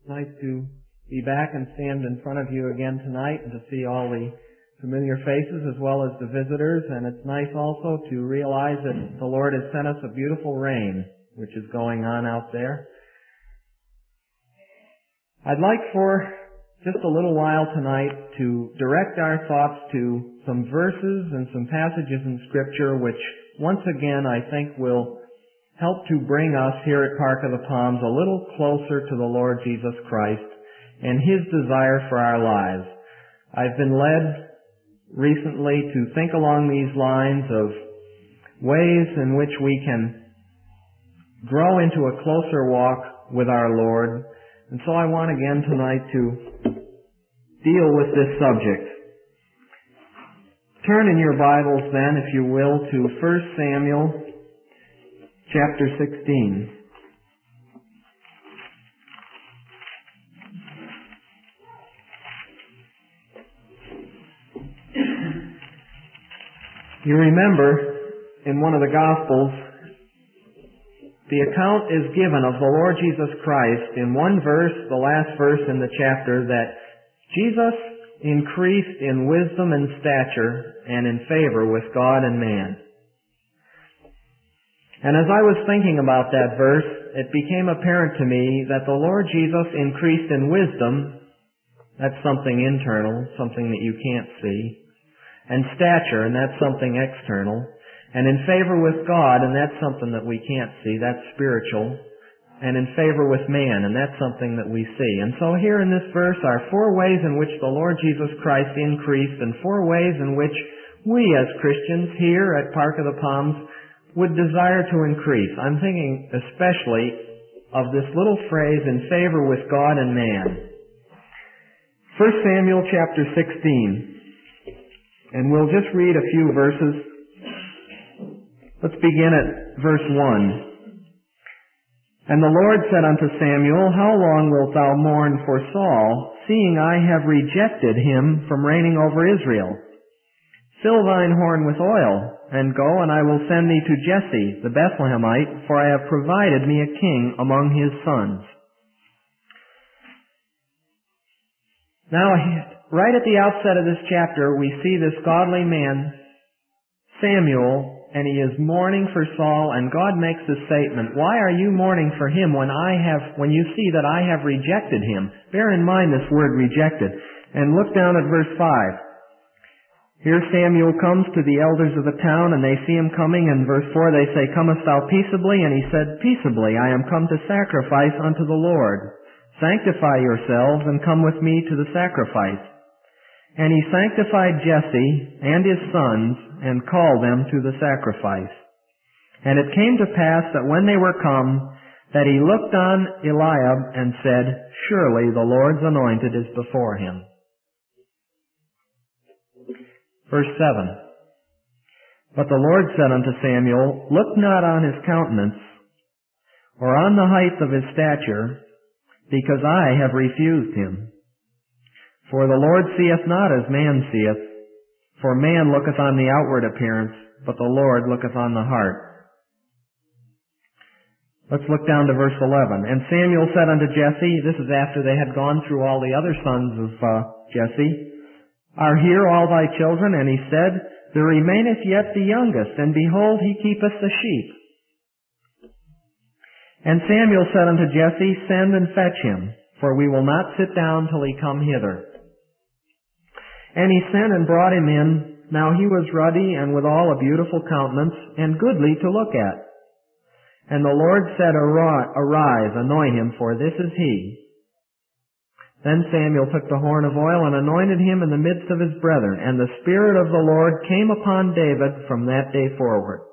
Nice to be back and stand in front of you again tonight and to see all the familiar faces as well as the visitors. And it's nice also to realize that the Lord has sent us a beautiful rain, which is going on out there. I'd like for just a little while tonight to direct our thoughts to some verses and some passages in Scripture which once again I think will help to bring us here at Park of the Palms a little closer to the Lord Jesus Christ and His desire for our lives. I've been led recently to think along these lines of ways in which we can grow into a closer walk with our Lord. And so I want again tonight to deal with this subject. Turn in your Bibles then, if you will, to 1 Samuel chapter 16. You remember in one of the Gospels, the account is given of the Lord Jesus Christ in one verse, the last verse in the chapter, that Jesus increased in wisdom and stature and in favor with God and man. And as I was thinking about that verse, it became apparent to me that the Lord Jesus increased in wisdom. That's something internal, something that you can't see. And stature, and that's something external. And in favor with God, and that's something that we can't see, that's spiritual. And in favor with man, and that's something that we see. And so here in this verse are 4 ways in which the Lord Jesus Christ increased, and 4 ways in which we as Christians here at Park of the Palms would desire to increase. I'm thinking especially of this little phrase, in favor with God and man. 1 Samuel chapter 16. And we'll just read a few verses. Let's begin at verse 1. And the Lord said unto Samuel, How long wilt thou mourn for Saul, seeing I have rejected him from reigning over Israel? Fill thine horn with oil, and go, and I will send thee to Jesse the Bethlehemite, for I have provided me a king among his sons. Now, right at the outset of this chapter, we see this godly man, Samuel, and he is mourning for Saul, and God makes this statement, Why are you mourning for him when you see that I have rejected him? Bear in mind this word rejected. And look down at verse 5. Here Samuel comes to the elders of the town, and they see him coming. In verse 4 they say, Comest thou peaceably? And he said, Peaceably, I am come to sacrifice unto the Lord. Sanctify yourselves, and come with me to the sacrifice. And he sanctified Jesse and his sons, and called them to the sacrifice. And it came to pass that when they were come, that he looked on Eliab, and said, Surely the Lord's anointed is before him. Verse 7. But the Lord said unto Samuel, Look not on his countenance, or on the height of his stature, because I have refused him. For the Lord seeth not as man seeth, for man looketh on the outward appearance, but the Lord looketh on the heart. Let's look down to verse 11. And Samuel said unto Jesse, this is after they had gone through all the other sons of Jesse, Are here all thy children? And he said, There remaineth yet the youngest, and behold, he keepeth the sheep. And Samuel said unto Jesse, Send and fetch him, for we will not sit down till he come hither. And he sent and brought him in. Now he was ruddy, and withal a beautiful countenance, and goodly to look at. And the Lord said, Arise, anoint him, for this is he. Then Samuel took the horn of oil, and anointed him in the midst of his brethren. And the Spirit of the Lord came upon David from that day forward.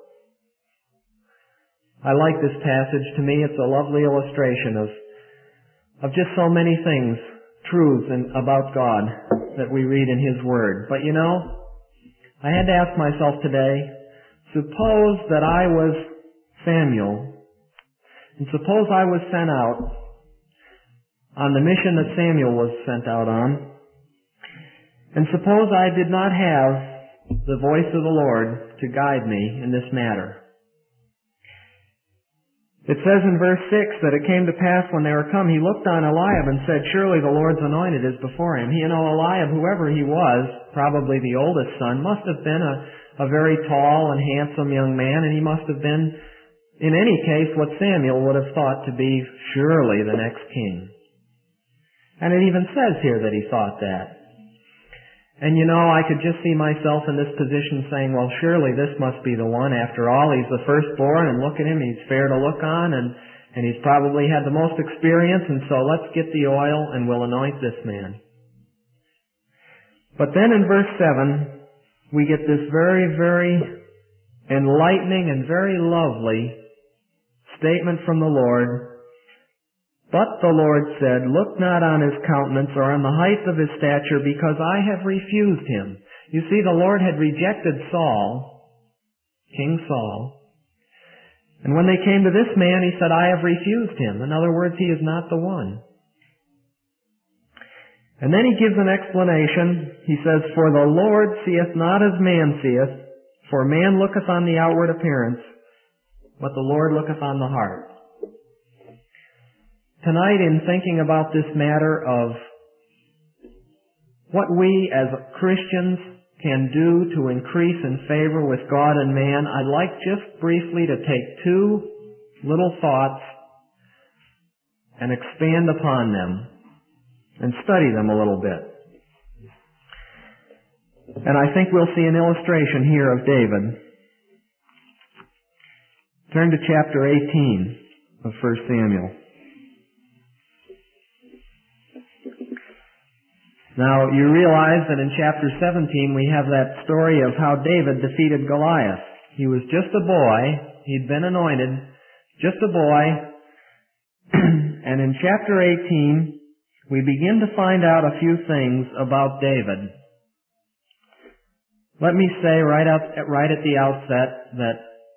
I like this passage. To me, it's a lovely illustration of just so many things, truths about God that we read in His Word. But you know, I had to ask myself today, suppose that I was Samuel, and suppose I was sent out on the mission that Samuel was sent out on, and suppose I did not have the voice of the Lord to guide me in this matter. It says in verse 6 that it came to pass when they were come, he looked on Eliab and said, surely the Lord's anointed is before him. Eliab, whoever he was, probably the oldest son, must have been a very tall and handsome young man, and he must have been, in any case, what Samuel would have thought to be surely the next king. And it even says here that he thought that. And I could just see myself in this position saying, well, surely this must be the one. After all, he's the firstborn, and look at him, he's fair to look on, and he's probably had the most experience, and so let's get the oil and we'll anoint this man. But then in verse 7, we get this very, very enlightening and very lovely statement from the Lord. But the Lord said, look not on his countenance or on the height of his stature, because I have refused him. You see, the Lord had rejected Saul, King Saul. And when they came to this man, he said, I have refused him. In other words, he is not the one. And then he gives an explanation. He says, for the Lord seeth not as man seeth, for man looketh on the outward appearance, but the Lord looketh on the heart. Tonight, in thinking about this matter of what we as Christians can do to increase in favor with God and man, I'd like just briefly to take two little thoughts and expand upon them and study them a little bit. And I think we'll see an illustration here of David. Turn to chapter 18 of 1 Samuel. Now, you realize that in chapter 17 we have that story of how David defeated Goliath. He was just a boy. He'd been anointed. Just a boy. And in chapter 18, we begin to find out a few things about David. Let me say right at the outset that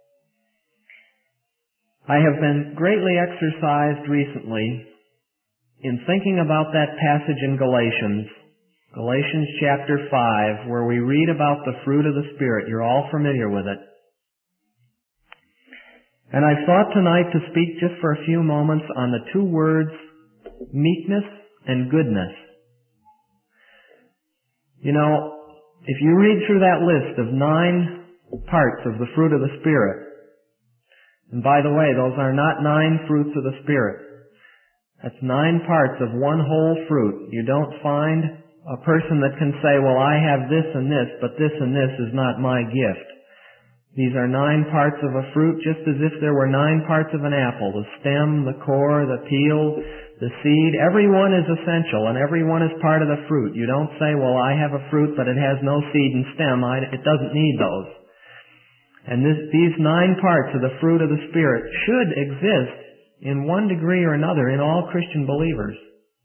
I have been greatly exercised recently in thinking about that passage in Galatians chapter 5, where we read about the fruit of the Spirit. You're all familiar with it. And I thought tonight to speak just for a few moments on the two words, meekness and goodness. If you read through that list of 9 parts of the fruit of the Spirit, and by the way, those are not 9 fruits of the Spirit. That's 9 parts of one whole fruit. You don't find a person that can say, well, I have this and this, but this and this is not my gift. These are 9 parts of a fruit, just as if there were 9 parts of an apple. The stem, the core, the peel, the seed. Every one is essential, and every one is part of the fruit. You don't say, well, I have a fruit, but it has no seed and stem. It doesn't need those. And these 9 parts of the fruit of the Spirit should exist in one degree or another in all Christian believers.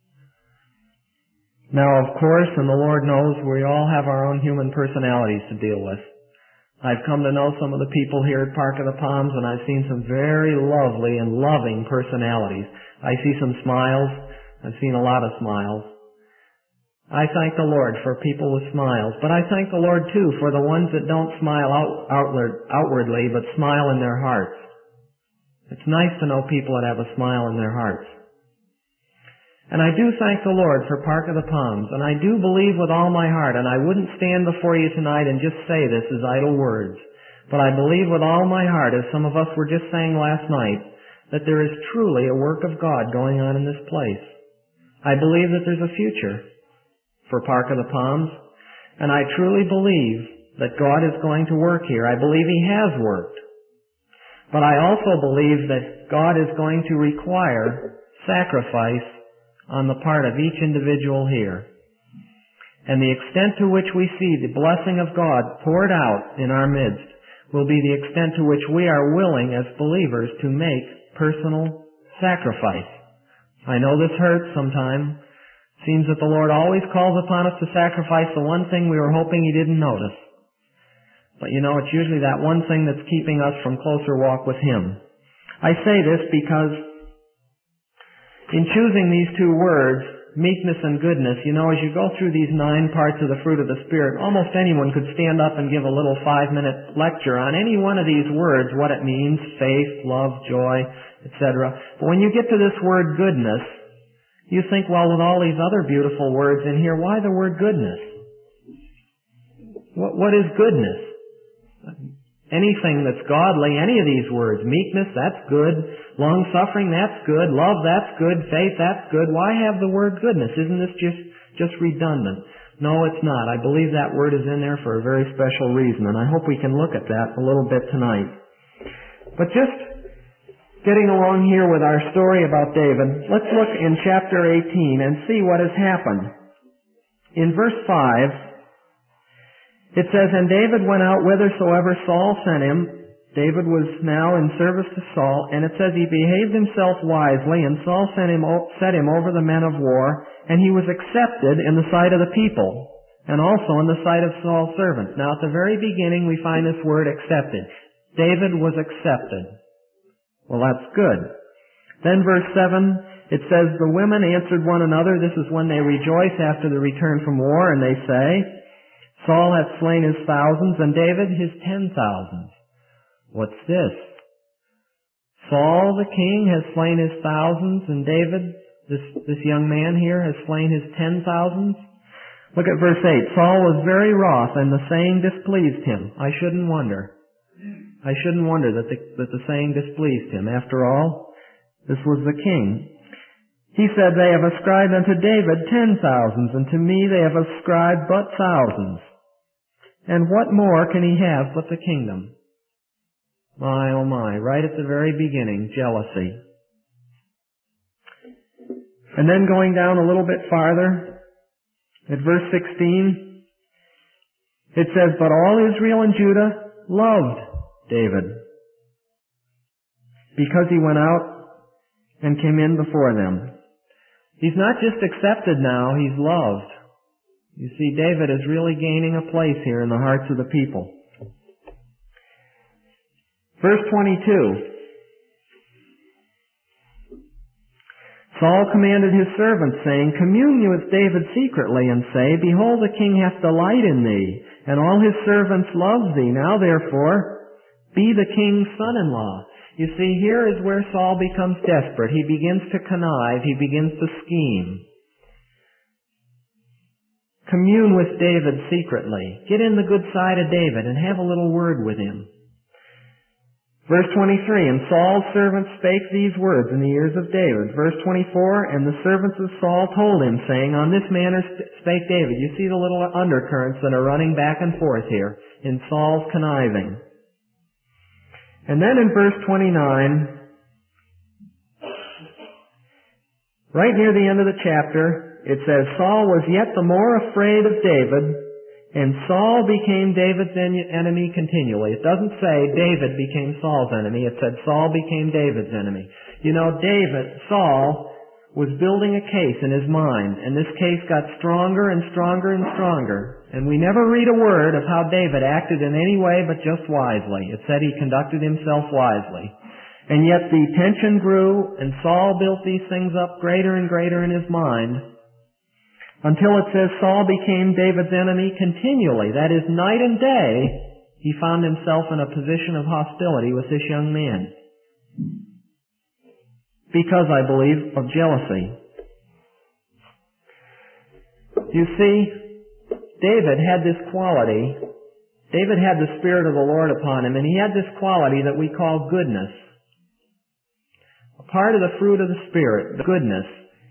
Now, of course, and the Lord knows, we all have our own human personalities to deal with. I've come to know some of the people here at Park of the Palms, and I've seen some very lovely and loving personalities. I see some smiles. I've seen a lot of smiles. I thank the Lord for people with smiles, but I thank the Lord, too, for the ones that don't smile outwardly, but smile in their hearts. It's nice to know people that have a smile in their hearts. And I do thank the Lord for Park of the Palms, and I do believe with all my heart, and I wouldn't stand before you tonight and just say this as idle words, but I believe with all my heart, as some of us were just saying last night, that there is truly a work of God going on in this place. I believe that there's a future for Park of the Palms, and I truly believe that God is going to work here. I believe He has worked. But I also believe that God is going to require sacrifice on the part of each individual here. And the extent to which we see the blessing of God poured out in our midst will be the extent to which we are willing as believers to make personal sacrifice. I know this hurts sometimes. Seems that the Lord always calls upon us to sacrifice the one thing we were hoping He didn't notice. But it's usually that one thing that's keeping us from closer walk with Him. I say this because in choosing these two words, meekness and goodness, as you go through these 9 parts of the fruit of the Spirit, almost anyone could stand up and give a little 5-minute lecture on any one of these words, what it means, faith, love, joy, etc. But when you get to this word goodness, you think, well, with all these other beautiful words in here, why the word goodness? What is goodness? Anything that's godly, any of these words. Meekness, that's good. Long-suffering, that's good. Love, that's good. Faith, that's good. Why have the word goodness? Isn't this just redundant? No, it's not. I believe that word is in there for a very special reason, and I hope we can look at that a little bit tonight. But just getting along here with our story about David, let's look in chapter 18 and see what has happened. In verse 5, it says, "And David went out whithersoever Saul sent him." David was now in service to Saul, and it says he behaved himself wisely, and Saul set him over the men of war, and he was accepted in the sight of the people, and also in the sight of Saul's servants. Now at the very beginning we find this word accepted. David was accepted. Well, that's good. Then verse 7, it says, "The women answered one another." This is when they rejoice after the return from war, and they say, "Saul hath slain his thousands, and David his 10,000s. What's this? Saul the king has slain his thousands, and David, this young man here, has slain his 10,000s. Look at verse 8. "Saul was very wroth, and the saying displeased him." I shouldn't wonder. I shouldn't wonder that the saying displeased him. After all, this was the king. He said, "They have ascribed unto David 10,000s, and to me they have ascribed but thousands. And what more can he have but the kingdom?" My, oh my, right at the very beginning, jealousy. And then going down a little bit farther, at verse 16, it says, "But all Israel and Judah loved David, because he went out and came in before them." He's not just accepted now, he's loved. You see, David is really gaining a place here in the hearts of the people. Verse 22. "Saul commanded his servants, saying, Commune with David secretly, and say, Behold, the king hath delight in thee, and all his servants love thee. Now therefore, be the king's son-in-law." You see, here is where Saul becomes desperate. He begins to connive. He begins to scheme. Commune with David secretly. Get in the good side of David and have a little word with him. Verse 23, "And Saul's servants spake these words in the ears of David." Verse 24, "And the servants of Saul told him, saying, On this manner spake David." You see the little undercurrents that are running back and forth here in Saul's conniving. And then in verse 29, right near the end of the chapter, it says, "Saul was yet the more afraid of David, and Saul became David's enemy continually." It doesn't say David became Saul's enemy. It said Saul became David's enemy. You know, Saul was building a case in his mind, and this case got stronger and stronger and stronger. And we never read a word of how David acted in any way but just wisely. It said he conducted himself wisely. And yet the tension grew, and Saul built these things up greater and greater in his mind, until it says Saul became David's enemy continually. That is, night and day, he found himself in a position of hostility with this young man. Because, I believe, of jealousy. You see, David had this quality. David had the Spirit of the Lord upon him, and he had this quality that we call goodness. A part of the fruit of the Spirit, the goodness.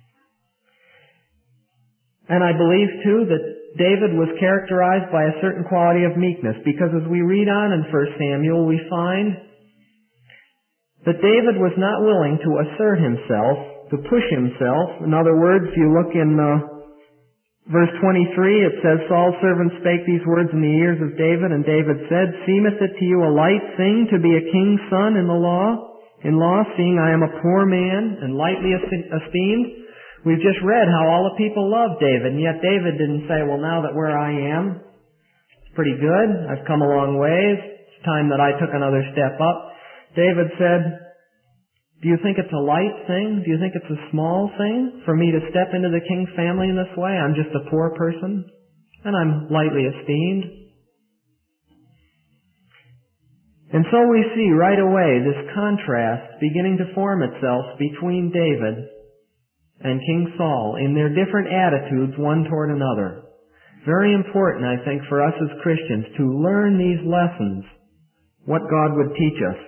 And I believe, too, that David was characterized by a certain quality of meekness, because as we read on in 1 Samuel, we find that David was not willing to assert himself, to push himself. In other words, you look in verse 23, it says, "Saul's servants spake these words in the ears of David, and David said, Seemeth it to you a light thing to be a king's son in law, seeing I am a poor man and lightly esteemed?" We've just read how all the people loved David, and yet David didn't say, "Well, now that where I am, it's pretty good. I've come a long ways. It's time that I took another step up." David said, "Do you think it's a light thing? Do you think it's a small thing for me to step into the king's family in this way? I'm just a poor person, and I'm lightly esteemed." And so we see right away this contrast beginning to form itself between David and King Saul in their different attitudes one toward another. Very important, I think, for us as Christians to learn these lessons, what God would teach us.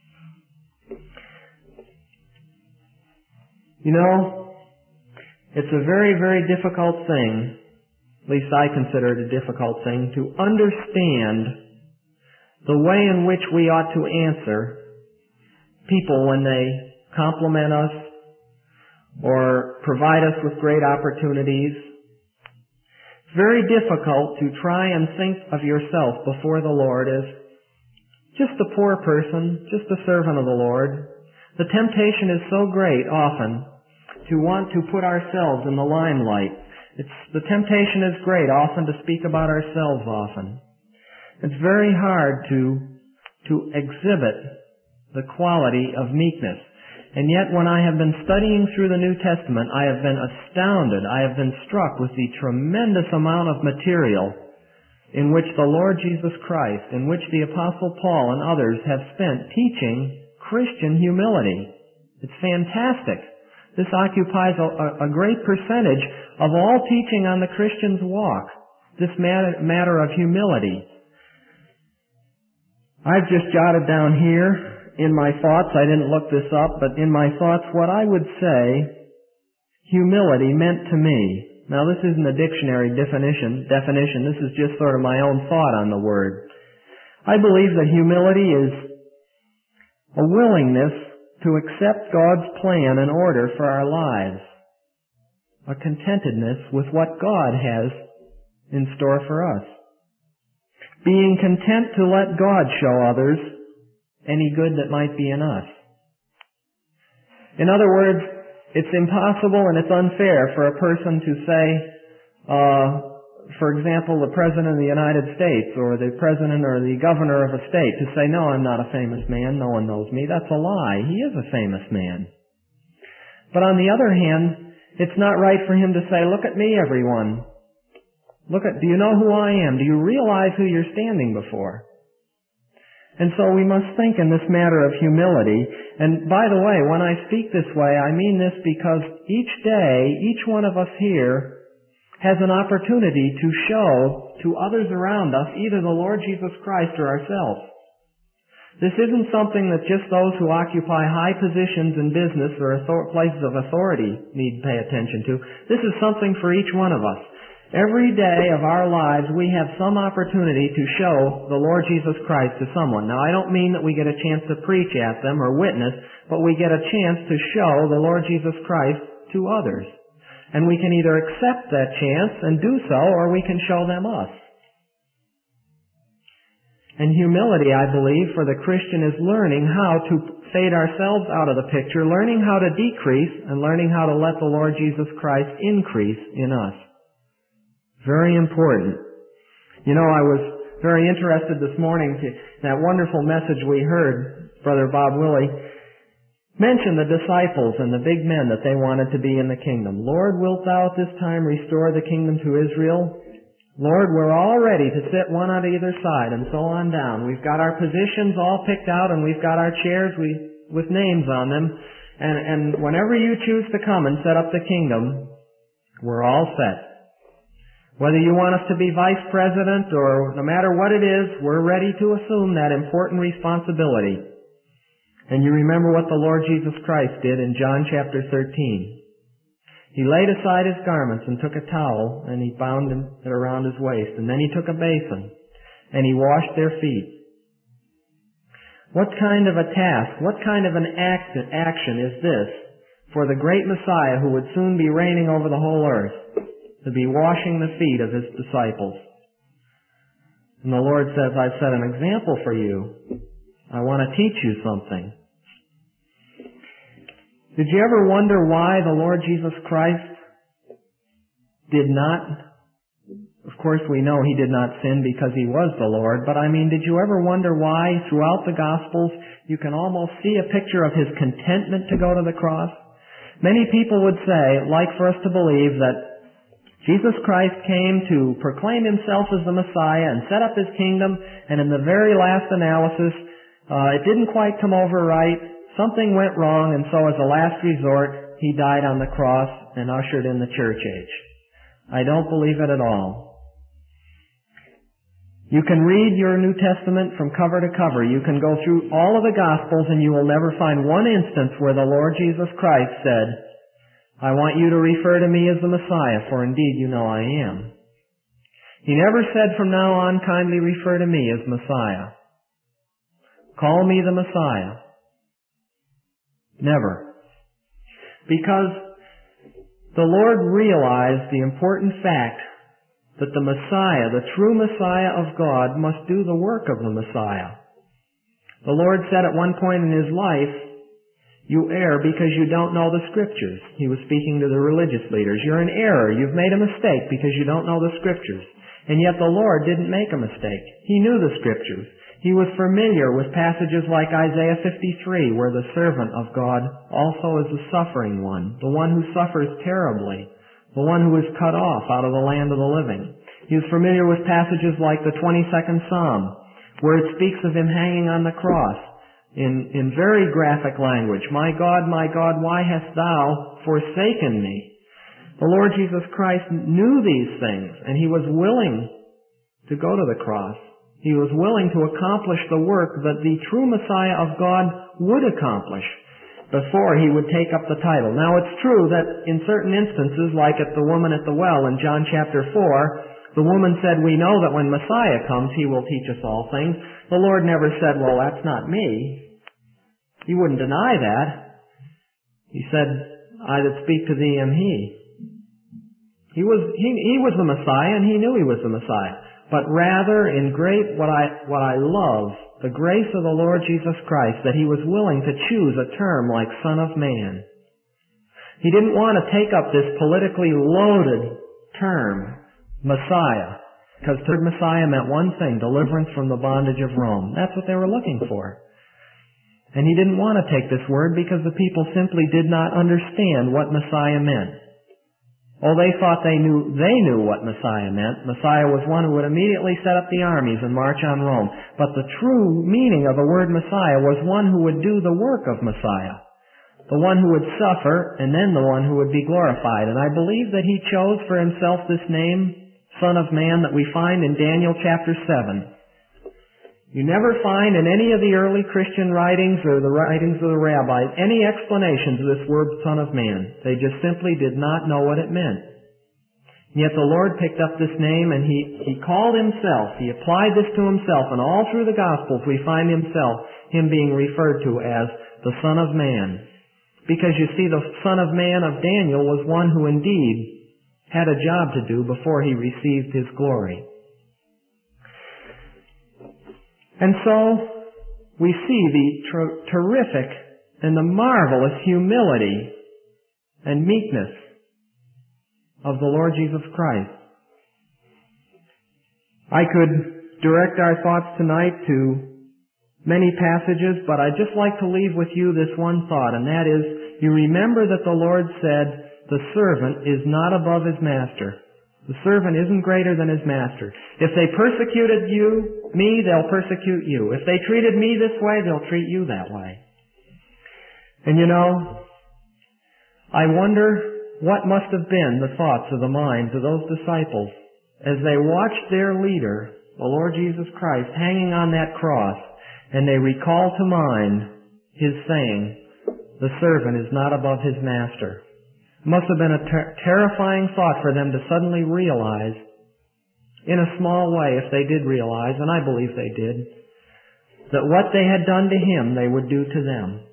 You know, it's a very, very difficult thing, at least I consider it a difficult thing, to understand the way in which we ought to answer people when they compliment us or provide us with great opportunities. It's very difficult to try and think of yourself before the Lord as just a poor person, just a servant of the Lord. The temptation is so great often to want to put ourselves in the limelight. The temptation is great often to speak about ourselves often. It's very hard to exhibit the quality of meekness. And yet when I have been studying through the New Testament, I have been astounded, I have been struck with the tremendous amount of material in which the Lord Jesus Christ, in which the Apostle Paul and others have spent teaching Christian humility. It's fantastic. This occupies a great percentage of all teaching on the Christian's walk, this matter of humility. I've just jotted down here in my thoughts, I didn't look this up, but in my thoughts what I would say humility meant to me. Now this isn't a dictionary definition, this is just sort of my own thought on the word. I believe that humility is a willingness to accept God's plan and order for our lives, a contentedness with what God has in store for us. Being content to let God show others any good that might be in us. In other words, it's impossible and it's unfair for a person to say, for example, the President of the United States or the President or the Governor of a state to say, no, I'm not a famous man, no one knows me. That's a lie. He is a famous man. But on the other hand, it's not right for him to say, look at me, everyone. Do you know who I am? Do you realize who you're standing before? And so we must think in this matter of humility. And by the way, when I speak this way, I mean this because each day, each one of us here has an opportunity to show to others around us either the Lord Jesus Christ or ourselves. This isn't something that just those who occupy high positions in business or places of authority need to pay attention to. This is something for each one of us. Every day of our lives, we have some opportunity to show the Lord Jesus Christ to someone. Now, I don't mean that we get a chance to preach at them or witness, but we get a chance to show the Lord Jesus Christ to others. And we can either accept that chance and do so, or we can show them us. And humility, I believe, for the Christian is learning how to fade ourselves out of the picture, learning how to decrease, and learning how to let the Lord Jesus Christ increase in us. Very important. You know, I was very interested this morning to that wonderful message we heard, Brother Bob Willey mention the disciples and the big men that they wanted to be in the kingdom. Lord, wilt thou at this time restore the kingdom to Israel? Lord, we're all ready to sit one on either side and so on down. We've got our positions all picked out and we've got our chairs with names on them. And whenever you choose to come and set up the kingdom, we're all set. Whether you want us to be vice president or no matter what it is, we're ready to assume that important responsibility. And you remember what the Lord Jesus Christ did in John chapter 13. He laid aside his garments and took a towel and he bound it around his waist. And then he took a basin and he washed their feet. What kind of a task, what kind of an action is this for the great Messiah who would soon be reigning over the whole earth? To be washing the feet of his disciples. And the Lord says, I've set an example for you. I want to teach you something. Did you ever wonder why the Lord Jesus Christ did not, of course we know he did not sin because he was the Lord, but I mean, did you ever wonder why throughout the Gospels you can almost see a picture of his contentment to go to the cross? Many people would say, like for us to believe that Jesus Christ came to proclaim himself as the Messiah and set up his kingdom, and in the very last analysis, It didn't quite come over right. Something went wrong, and so as a last resort, he died on the cross and ushered in the church age. I don't believe it at all. You can read your New Testament from cover to cover. You can go through all of the Gospels and you will never find one instance where the Lord Jesus Christ said, I want you to refer to me as the Messiah, for indeed you know I am. He never said from now on, kindly refer to me as Messiah. Call me the Messiah. Never. Because the Lord realized the important fact that the Messiah, the true Messiah of God, must do the work of the Messiah. The Lord said at one point in His life, you err because you don't know the Scriptures. He was speaking to the religious leaders. You're in error. You've made a mistake because you don't know the Scriptures. And yet the Lord didn't make a mistake. He knew the Scriptures. He was familiar with passages like Isaiah 53, where the servant of God also is the suffering one, the one who suffers terribly, the one who is cut off out of the land of the living. He was familiar with passages like the 22nd Psalm, where it speaks of Him hanging on the cross in very graphic language. My God, why hast Thou forsaken me? The Lord Jesus Christ knew these things, and He was willing to go to the cross. He was willing to accomplish the work that the true Messiah of God would accomplish before He would take up the title. Now it's true that in certain instances, like at the woman at the well in John chapter 4, the woman said, we know that when Messiah comes, He will teach us all things. The Lord never said, well, that's not me. He wouldn't deny that. He said, I that speak to thee am He. He was the Messiah, and He knew He was the Messiah. But rather, in great, what I love, the grace of the Lord Jesus Christ, that He was willing to choose a term like Son of Man. He didn't want to take up this politically loaded term, Messiah, because the word Messiah meant one thing, deliverance from the bondage of Rome. That's what they were looking for. And He didn't want to take this word because the people simply did not understand what Messiah meant. Oh, they thought they knew what Messiah meant. Messiah was one who would immediately set up the armies and march on Rome. But the true meaning of the word Messiah was one who would do the work of Messiah. The one who would suffer, and then the one who would be glorified. And I believe that He chose for Himself this name, Son of Man, that we find in Daniel chapter 7. You never find in any of the early Christian writings or the writings of the rabbis any explanation to this word Son of Man. They just simply did not know what it meant. Yet the Lord picked up this name and He called Himself, He applied this to Himself, and all through the Gospels we find Him being referred to as the Son of Man. Because you see, the Son of Man of Daniel was one who indeed had a job to do before He received His glory. And so, we see the terrific and the marvelous humility and meekness of the Lord Jesus Christ. I could direct our thoughts tonight to many passages, but I'd just like to leave with you this one thought, and that is, you remember that the Lord said, the servant is not above his master. The servant isn't greater than his master. If they persecuted me, they'll persecute you. If they treated me this way, they'll treat you that way. And you know, I wonder what must have been the thoughts of the minds of those disciples as they watched their leader, the Lord Jesus Christ, hanging on that cross, and they recall to mind His saying, the servant is not above his master. It must have been a terrifying thought for them to suddenly realize, in a small way if they did realize, and I believe they did, that what they had done to Him they would do to them.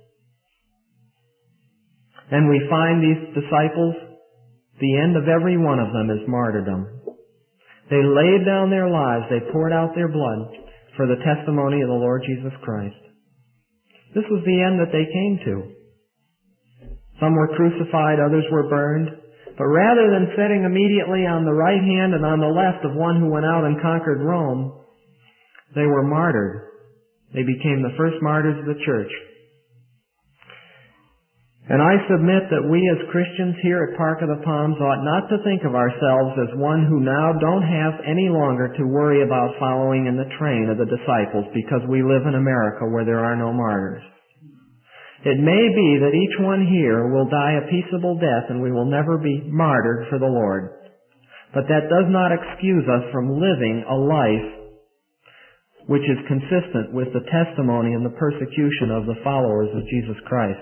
And we find these disciples, the end of every one of them is martyrdom. They laid down their lives, they poured out their blood for the testimony of the Lord Jesus Christ. This was the end that they came to. Some were crucified, others were burned. But rather than sitting immediately on the right hand and on the left of one who went out and conquered Rome, they were martyred. They became the first martyrs of the church. And I submit that we as Christians here at Park of the Palms ought not to think of ourselves as one who now don't have any longer to worry about following in the train of the disciples because we live in America where there are no martyrs. It may be that each one here will die a peaceable death and we will never be martyred for the Lord. But that does not excuse us from living a life which is consistent with the testimony and the persecution of the followers of Jesus Christ.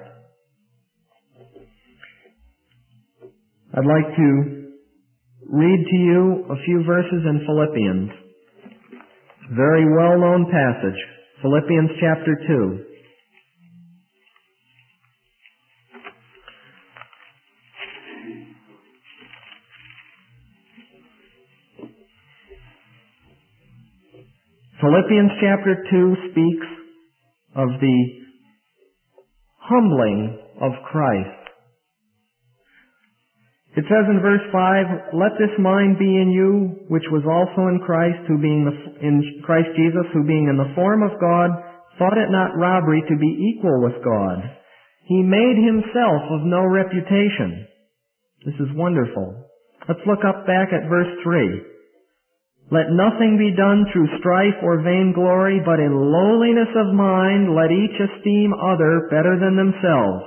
I'd like to read to you a few verses in Philippians. Very well-known passage. Philippians chapter 2. Philippians chapter 2 speaks of the humbling of Christ. It says in verse 5, "Let this mind be in you, which was also in Christ, in Christ Jesus, who being in the form of God, thought it not robbery to be equal with God. He made himself of no reputation." This is wonderful. Let's look up back at verse 3. "Let nothing be done through strife or vainglory, but in lowliness of mind let each esteem other better than themselves."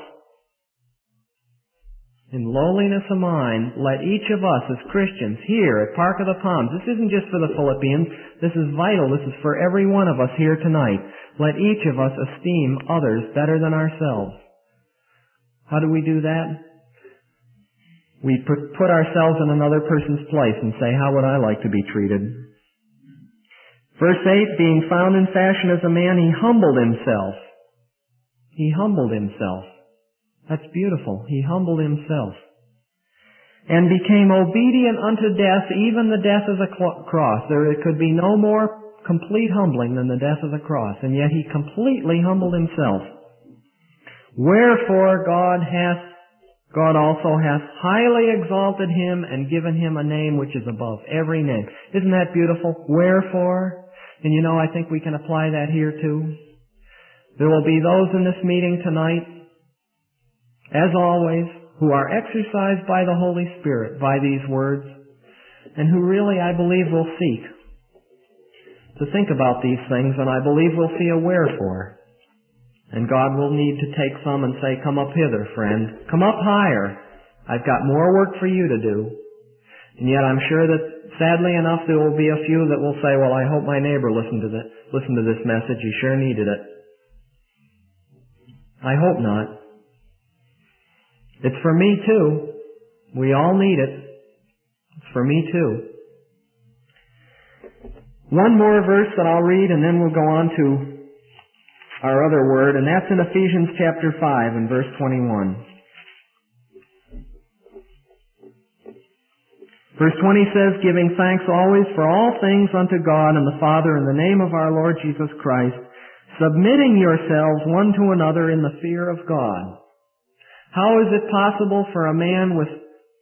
In lowliness of mind, let each of us as Christians here at Park of the Palms, this isn't just for the Philippians, this is vital, this is for every one of us here tonight. Let each of us esteem others better than ourselves. How do we do that? We put ourselves in another person's place and say, how would I like to be treated? Verse 8, "Being found in fashion as a man, he humbled himself." He humbled himself. That's beautiful. He humbled himself. "And became obedient unto death, even the death of the cross." There could be no more complete humbling than the death of the cross. And yet he completely humbled himself. "Wherefore God also hath highly exalted him and given him a name which is above every name." Isn't that beautiful? Wherefore? And you know, I think we can apply that here too. There will be those in this meeting tonight, as always, who are exercised by the Holy Spirit by these words, and who really, I believe, will seek to think about these things, and I believe we'll see a wherefore. And God will need to take some and say, "Come up hither, friend. Come up higher. I've got more work for you to do." And yet I'm sure that, sadly enough, there will be a few that will say, "Well, I hope my neighbor listened to this message. He sure needed it." I hope not. It's for me too. We all need it. It's for me too. One more verse that I'll read and then we'll go on to our other word, and that's in Ephesians chapter 5 and verse 21. Verse 20 says, "Giving thanks always for all things unto God and the Father in the name of our Lord Jesus Christ, submitting yourselves one to another in the fear of God." How is it possible for a man with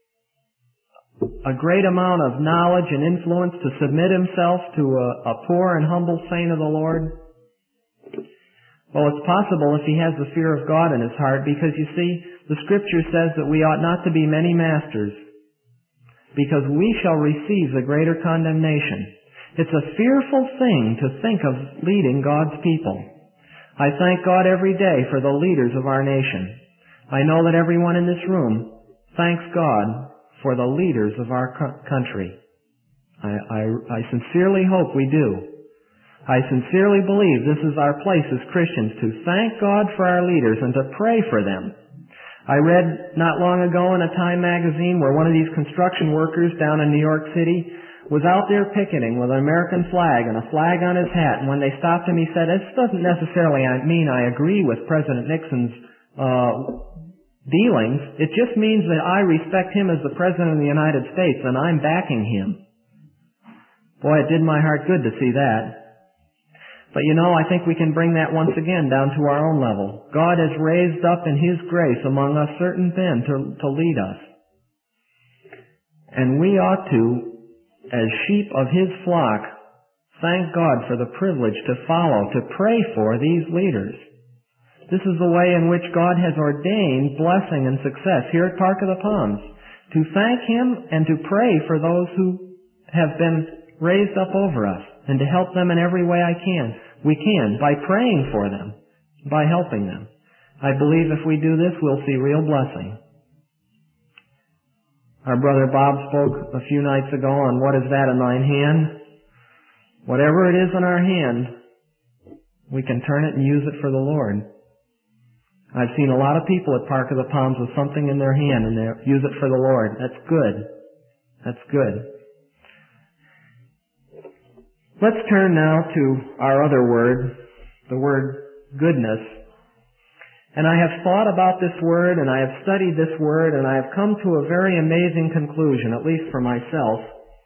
a great amount of knowledge and influence to submit himself to a poor and humble saint of the Lord? Well, it's possible if he has the fear of God in his heart, because you see, the Scripture says that we ought not to be many masters, because we shall receive the greater condemnation. It's a fearful thing to think of leading God's people. I thank God every day for the leaders of our nation. I know that everyone in this room thanks God for the leaders of our country. I sincerely hope we do. I sincerely believe this is our place as Christians to thank God for our leaders and to pray for them. I read not long ago in a Time magazine where one of these construction workers down in New York City was out there picketing with an American flag and a flag on his hat, and when they stopped him he said, "This doesn't necessarily mean I agree with President Nixon's dealings. It just means that I respect him as the President of the United States and I'm backing him." Boy, it did my heart good to see that. But you know, I think we can bring that once again down to our own level. God has raised up in His grace among us certain men to lead us. And we ought to, as sheep of His flock, thank God for the privilege to follow, to pray for these leaders. This is the way in which God has ordained blessing and success here at Park of the Palms, to thank Him and to pray for those who have been raised up over us, and to help them in every way we can, by praying for them, by helping them. I believe if we do this, we'll see real blessing. Our brother Bob spoke a few nights ago on what is that in thine hand? Whatever it is in our hand, we can turn it and use it for the Lord. I've seen a lot of people at Park of the Palms with something in their hand and they use it for the Lord. That's good. That's good. Let's turn now to our other word, the word goodness. And I have thought about this word and I have studied this word and I have come to a very amazing conclusion, at least for myself.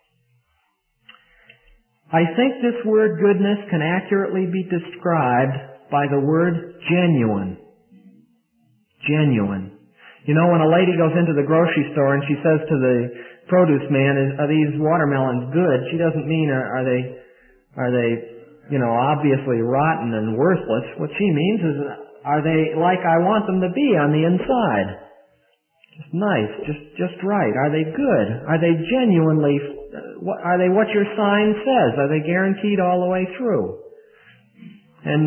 I think this word goodness can accurately be described by the word genuine. Genuine. You know, when a lady goes into the grocery store and she says to the produce man, are these watermelons good? She doesn't mean are they, obviously rotten and worthless. What she means is, are they like I want them to be on the inside? Just nice, just right. Are they good? Are they genuinely, are they what your sign says? Are they guaranteed all the way through? And,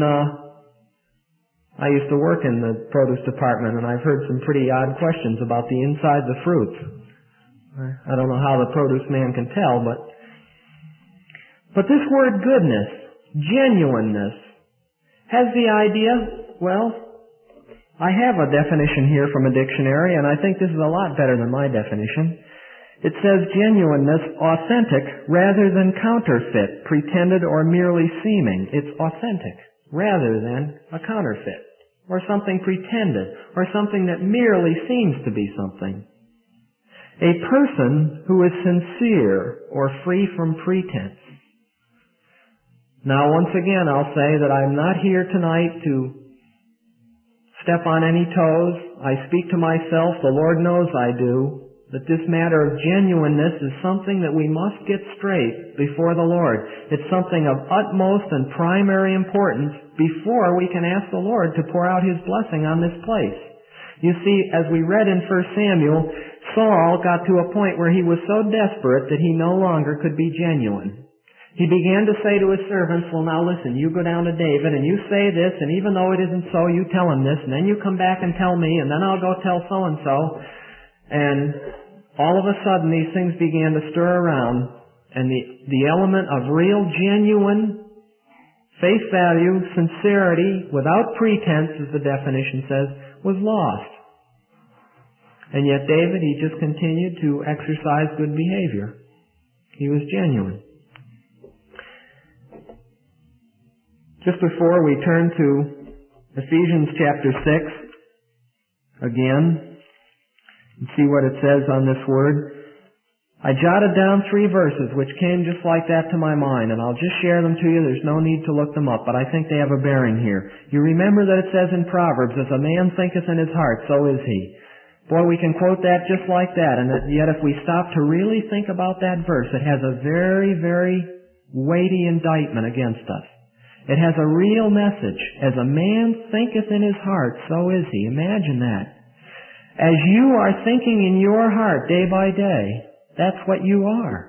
I used to work in the produce department, and I've heard some pretty odd questions about the insides of fruits. I don't know how the produce man can tell, but this word goodness, genuineness, has the idea, well, I have a definition here from a dictionary, and I think this is a lot better than my definition. It says genuineness, authentic, rather than counterfeit, pretended or merely seeming. It's authentic, rather than a counterfeit, or something pretended, or something that merely seems to be something. A person who is sincere or free from pretense. Now, once again, I'll say that I'm not here tonight to step on any toes. I speak to myself, the Lord knows I do, that this matter of genuineness is something that we must get straight before the Lord. It's something of utmost and primary importance before we can ask the Lord to pour out His blessing on this place. You see, as we read in 1 Samuel, Saul got to a point where he was so desperate that he no longer could be genuine. He began to say to his servants, well, now listen, you go down to David and you say this, and even though it isn't so, you tell him this, and then you come back and tell me, and then I'll go tell so-and-so. And all of a sudden, these things began to stir around, and the element of real, genuine, face value, sincerity, without pretense, as the definition says, was lost. And yet David, he just continued to exercise good behavior. He was genuine. Just before we turn to Ephesians chapter 6, again, and see what it says on this word, I jotted down 3 verses which came just like that to my mind, and I'll just share them to you. There's no need to look them up, but I think they have a bearing here. You remember that it says in Proverbs, as a man thinketh in his heart, so is he. Boy, we can quote that just like that, and yet if we stop to really think about that verse, it has a very, very weighty indictment against us. It has a real message. As a man thinketh in his heart, so is he. Imagine that. As you are thinking in your heart day by day, that's what you are.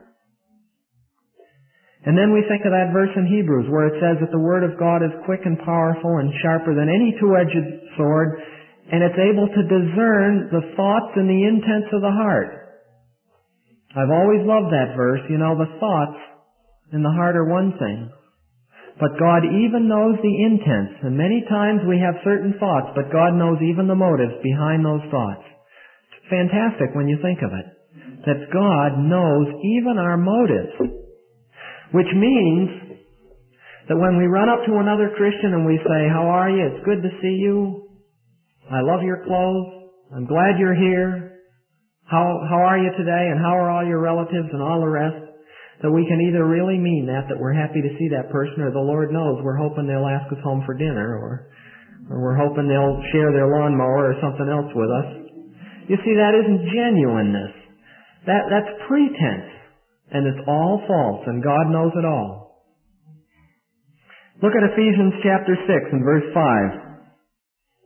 And then we think of that verse in Hebrews where it says that the Word of God is quick and powerful and sharper than any two-edged sword, and it's able to discern the thoughts and the intents of the heart. I've always loved that verse. You know, the thoughts in the heart are one thing. But God even knows the intents. And many times we have certain thoughts, but God knows even the motives behind those thoughts. It's fantastic when you think of it. That God knows even our motives. Which means that when we run up to another Christian and we say, how are you? It's good to see you. I love your clothes. I'm glad you're here. How are you today? And how are all your relatives and all the rest? That we can either really mean that we're happy to see that person, or the Lord knows we're hoping they'll ask us home for dinner, or we're hoping they'll share their lawnmower or something else with us. You see, that isn't genuineness. That's pretense. And it's all false, and God knows it all. Look at Ephesians chapter 6 and verse 5.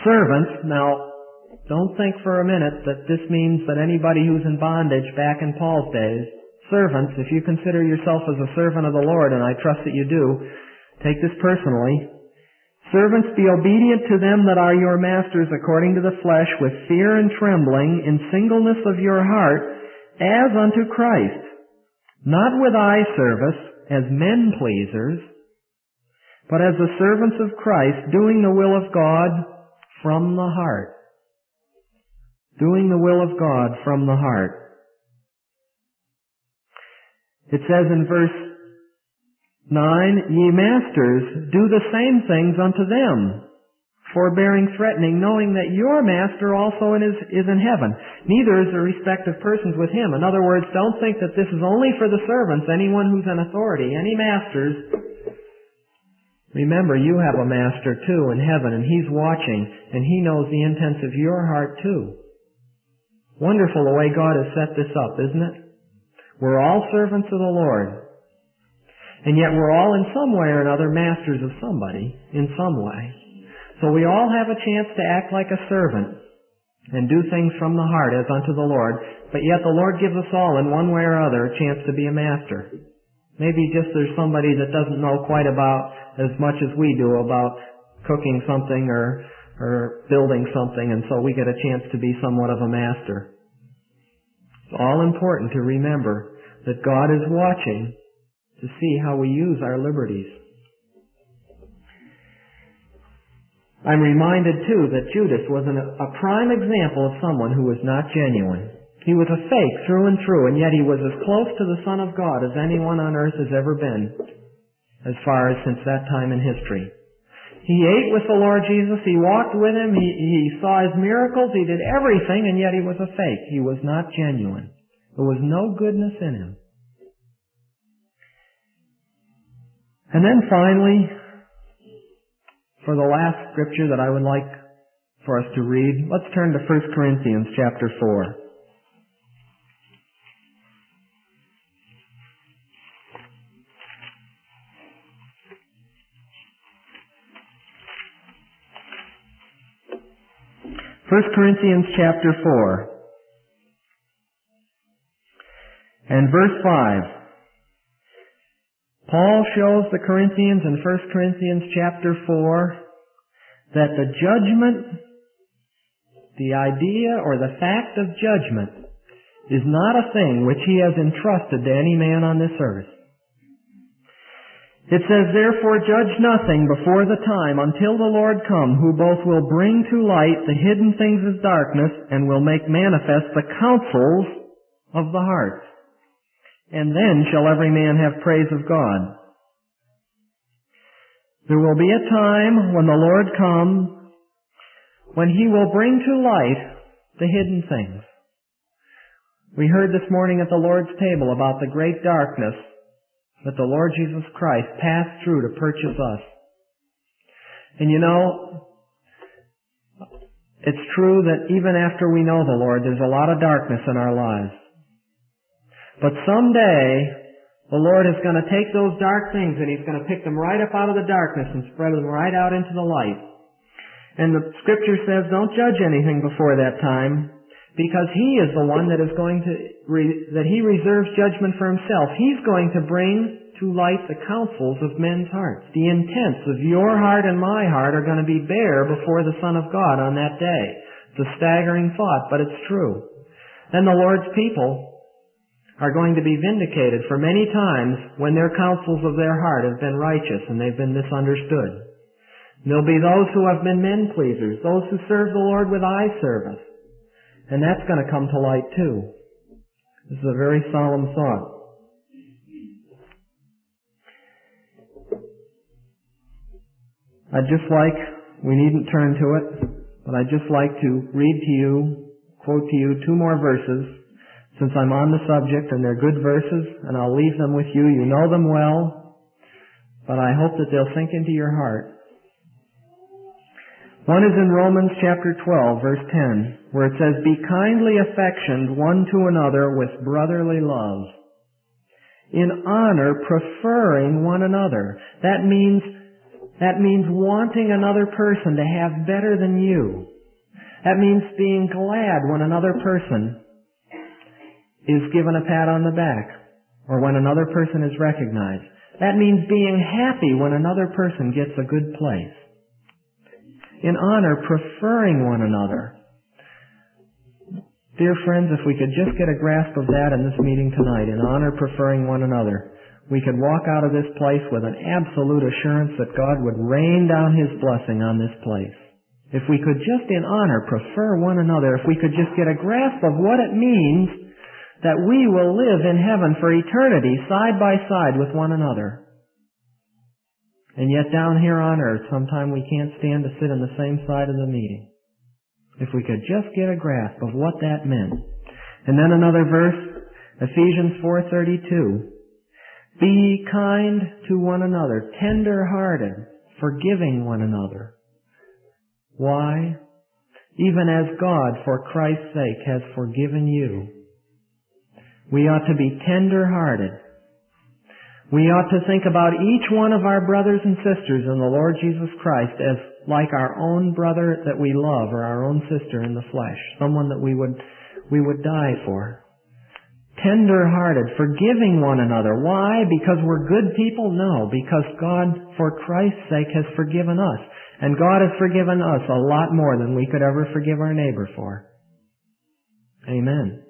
Servants, now, don't think for a minute that this means that anybody who's in bondage back in Paul's days, servants, if you consider yourself as a servant of the Lord, and I trust that you do, take this personally. Servants, be obedient to them that are your masters according to the flesh, with fear and trembling, in singleness of your heart, as unto Christ, not with eye service, as men pleasers, but as the servants of Christ, doing the will of God from the heart. Doing the will of God from the heart. It says in verse 9, Ye masters, do the same things unto them, forbearing, threatening, knowing that your master also is in heaven. Neither is there respect of persons with him. In other words, don't think that this is only for the servants, anyone who's in authority, any masters. Remember, you have a master too in heaven, and he's watching, and he knows the intents of your heart too. Wonderful the way God has set this up, isn't it? We're all servants of the Lord. And yet we're all in some way or another masters of somebody, in some way. So we all have a chance to act like a servant and do things from the heart as unto the Lord, but yet the Lord gives us all in one way or other a chance to be a master. Maybe just there's somebody that doesn't know quite about as much as we do about cooking something or building something, and so we get a chance to be somewhat of a master. It's all important to remember that God is watching to see how we use our liberties. I'm reminded, too, that Judas was a prime example of someone who was not genuine. He was a fake through and through, and yet he was as close to the Son of God as anyone on earth has ever been, as far as since that time in history. He ate with the Lord Jesus, he walked with him, he saw his miracles, he did everything, and yet he was a fake. He was not genuine. There was no goodness in him. And then finally, for the last scripture that I would like for us to read, let's turn to 1 Corinthians chapter 4. First Corinthians chapter 4 and verse 5. Paul shows the Corinthians in 1 Corinthians chapter 4 that the judgment, the idea or the fact of judgment, is not a thing which he has entrusted to any man on this earth. It says, Therefore judge nothing before the time until the Lord come, who both will bring to light the hidden things of darkness and will make manifest the counsels of the heart. And then shall every man have praise of God. There will be a time when the Lord comes, when He will bring to light the hidden things. We heard this morning at the Lord's table about the great darkness that the Lord Jesus Christ passed through to purchase us. And you know, it's true that even after we know the Lord, there's a lot of darkness in our lives. But someday, the Lord is going to take those dark things and He's going to pick them right up out of the darkness and spread them right out into the light. And the Scripture says, don't judge anything before that time, because He is the one that is going to, that He reserves judgment for Himself. He's going to bring to light the counsels of men's hearts. The intents of your heart and my heart are going to be bare before the Son of God on that day. It's a staggering thought, but it's true. Then the Lord's people are going to be vindicated for many times when their counsels of their heart have been righteous and they've been misunderstood. There'll be those who have been men pleasers, those who serve the Lord with eye service. And that's going to come to light too. This is a very solemn thought. We needn't turn to it, but I'd just like to read to you, quote to you 2 more verses, since I'm on the subject, and they're good verses, and I'll leave them with you. You know them well, but I hope that they'll sink into your heart. One is in Romans chapter 12, verse 10, where it says, Be kindly affectioned one to another with brotherly love, in honor preferring one another. That means That means wanting another person to have better than you. That means being glad when another person is given a pat on the back or when another person is recognized. That means being happy when another person gets a good place. In honor, preferring one another. Dear friends, if we could just get a grasp of that in this meeting tonight, in honor, preferring one another, we could walk out of this place with an absolute assurance that God would rain down His blessing on this place. If we could just in honor prefer one another, if we could just get a grasp of what it means that we will live in heaven for eternity side by side with one another. And yet down here on earth, sometime we can't stand to sit on the same side of the meeting. If we could just get a grasp of what that meant. And then another verse, Ephesians 4:32. Be ye kind to one another, tender-hearted, forgiving one another. Why? Even as God, for Christ's sake, has forgiven you. We ought to be tender-hearted. We ought to think about each one of our brothers and sisters in the Lord Jesus Christ as like our own brother that we love or our own sister in the flesh, someone that we would die for. Tender-hearted, forgiving one another. Why? Because we're good people? No, because God, for Christ's sake, has forgiven us. And God has forgiven us a lot more than we could ever forgive our neighbor for. Amen.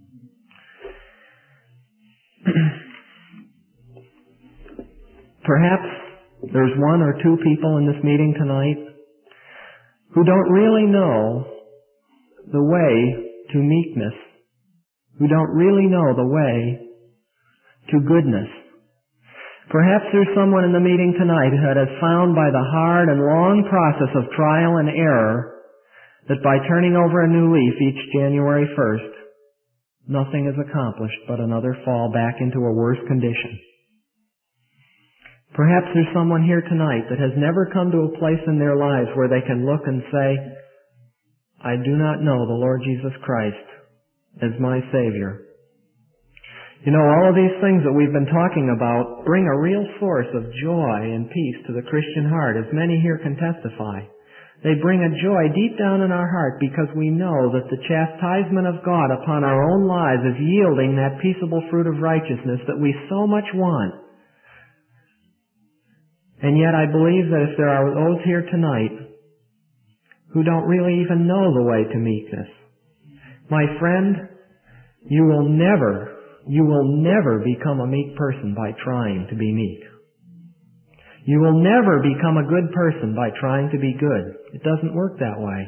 Perhaps there's one or two people in this meeting tonight who don't really know the way to meekness, who don't really know the way to goodness. Perhaps there's someone in the meeting tonight that has found by the hard and long process of trial and error that by turning over a new leaf each January 1st, nothing is accomplished but another fall back into a worse condition. Perhaps there's someone here tonight that has never come to a place in their lives where they can look and say, I do not know the Lord Jesus Christ as my Savior. You know, all of these things that we've been talking about bring a real source of joy and peace to the Christian heart, as many here can testify. They bring a joy deep down in our heart because we know that the chastisement of God upon our own lives is yielding that peaceable fruit of righteousness that we so much want. And yet I believe that if there are those here tonight who don't really even know the way to meekness, my friend, you will never become a meek person by trying to be meek. You will never become a good person by trying to be good. It doesn't work that way.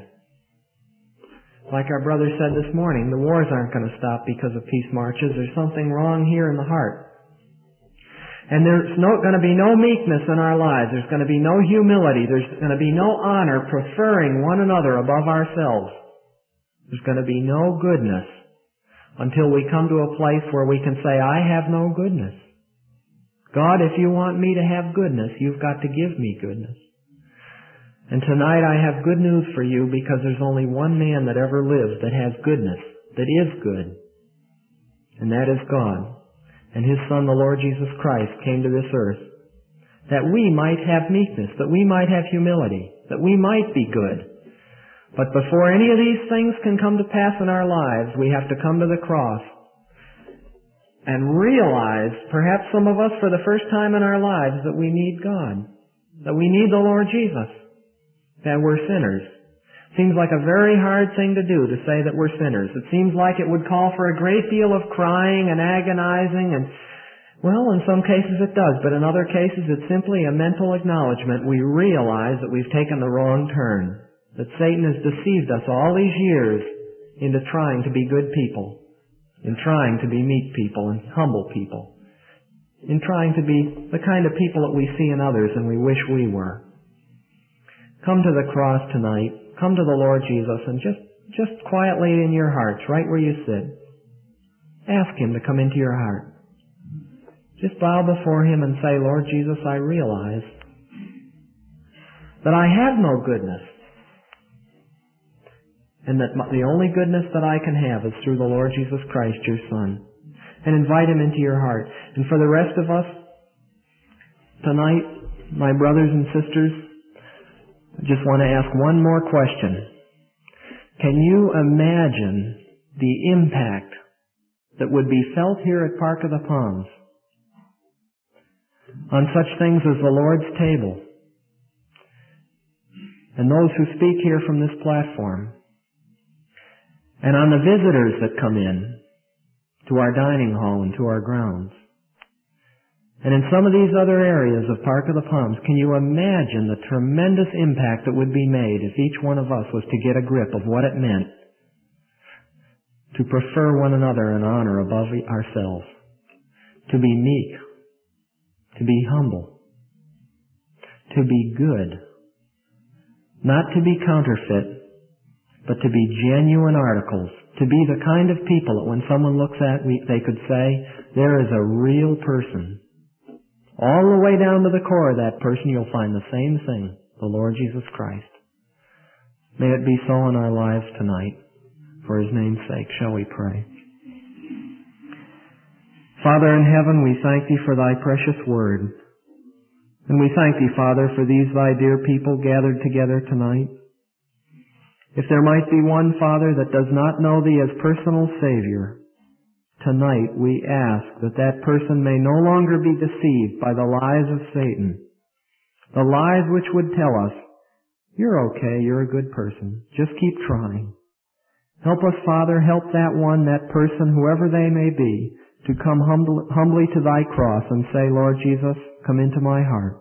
Like our brother said this morning, the wars aren't going to stop because of peace marches. There's something wrong here in the heart. And there's going to be no meekness in our lives. There's going to be no humility. There's going to be no honor, preferring one another above ourselves. There's going to be no goodness until we come to a place where we can say, I have no goodness. God, if you want me to have goodness, you've got to give me goodness. And tonight I have good news for you because there's only one man that ever lived that has goodness, that is good. And that is God. And His Son, the Lord Jesus Christ, came to this earth that we might have meekness, that we might have humility, that we might be good. But before any of these things can come to pass in our lives, we have to come to the cross and realize, perhaps some of us for the first time in our lives, that we need God, that we need the Lord Jesus, that we're sinners. Seems like a very hard thing to do to say that we're sinners. It seems like it would call for a great deal of crying and agonizing and, well, in some cases it does, but in other cases it's simply a mental acknowledgement. We realize that we've taken the wrong turn, that Satan has deceived us all these years into trying to be good people, in trying to be meek people and humble people, in trying to be the kind of people that we see in others and we wish we were. Come to the cross tonight. Come to the Lord Jesus and just quietly in your hearts, right where you sit, ask Him to come into your heart. Just bow before Him and say, Lord Jesus, I realize that I have no goodness and that the only goodness that I can have is through the Lord Jesus Christ, your Son. And invite Him into your heart. And for the rest of us, tonight, my brothers and sisters, I just want to ask one more question. Can you imagine the impact that would be felt here at Park of the Palms on such things as the Lord's table and those who speak here from this platform, and on the visitors that come in to our dining hall and to our grounds? And in some of these other areas of Park of the Palms, can you imagine the tremendous impact that would be made if each one of us was to get a grip of what it meant to prefer one another and honor above ourselves, to be meek, to be humble, to be good, not to be counterfeit, but to be genuine articles, to be the kind of people that when someone looks at, they could say, there is a real person. All the way down to the core of that person, you'll find the same thing, the Lord Jesus Christ. May it be so in our lives tonight. For His name's sake, shall we pray? Father in heaven, we thank Thee for Thy precious word. And we thank Thee, Father, for these Thy dear people gathered together tonight. If there might be one, Father, that does not know Thee as personal Savior, tonight we ask that that person may no longer be deceived by the lies of Satan, the lies which would tell us, you're okay, you're a good person, just keep trying. Help us, Father, help that one, that person, whoever they may be, to come humbly to Thy cross and say, Lord Jesus, come into my heart.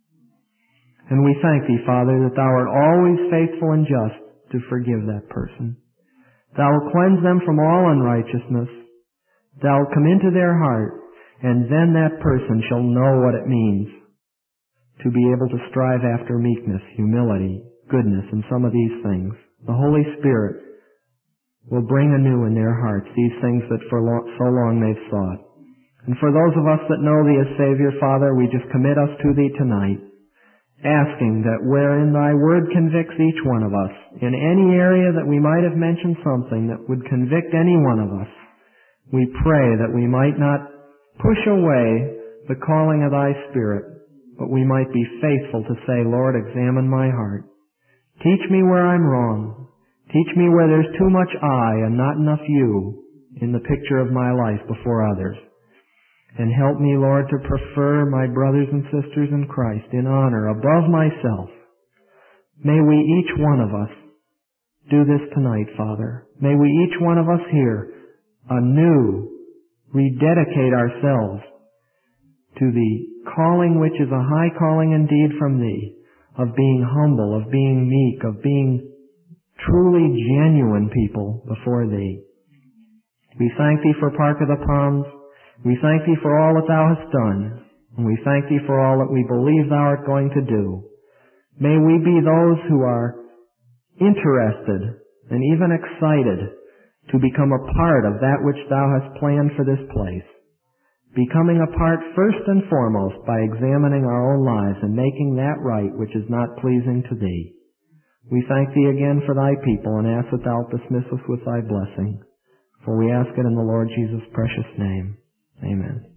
And we thank Thee, Father, that Thou art always faithful and just to forgive that person. Thou wilt cleanse them from all unrighteousness. Thou wilt come into their heart, and then that person shall know what it means to be able to strive after meekness, humility, goodness, and some of these things. The Holy Spirit will bring anew in their hearts these things that for so long they've sought. And for those of us that know Thee as Savior, Father, we just commit us to Thee tonight, asking that wherein Thy Word convicts each one of us, in any area that we might have mentioned something that would convict any one of us, we pray that we might not push away the calling of Thy Spirit, but we might be faithful to say, Lord, examine my heart. Teach me where I'm wrong. Teach me where there's too much I and not enough You in the picture of my life before others. And help me, Lord, to prefer my brothers and sisters in Christ in honor above myself. May we each one of us do this tonight, Father. May we each one of us here anew rededicate ourselves to the calling which is a high calling indeed from Thee, of being humble, of being meek, of being truly genuine people before Thee. We thank Thee for Park of the Palms. We thank Thee for all that Thou hast done. And we thank Thee for all that we believe Thou art going to do. May we be those who are interested and even excited to become a part of that which Thou hast planned for this place. Becoming a part first and foremost by examining our own lives and making that right which is not pleasing to Thee. We thank Thee again for Thy people and ask that Thou dismiss us with Thy blessing. For we ask it in the Lord Jesus' precious name. Amen.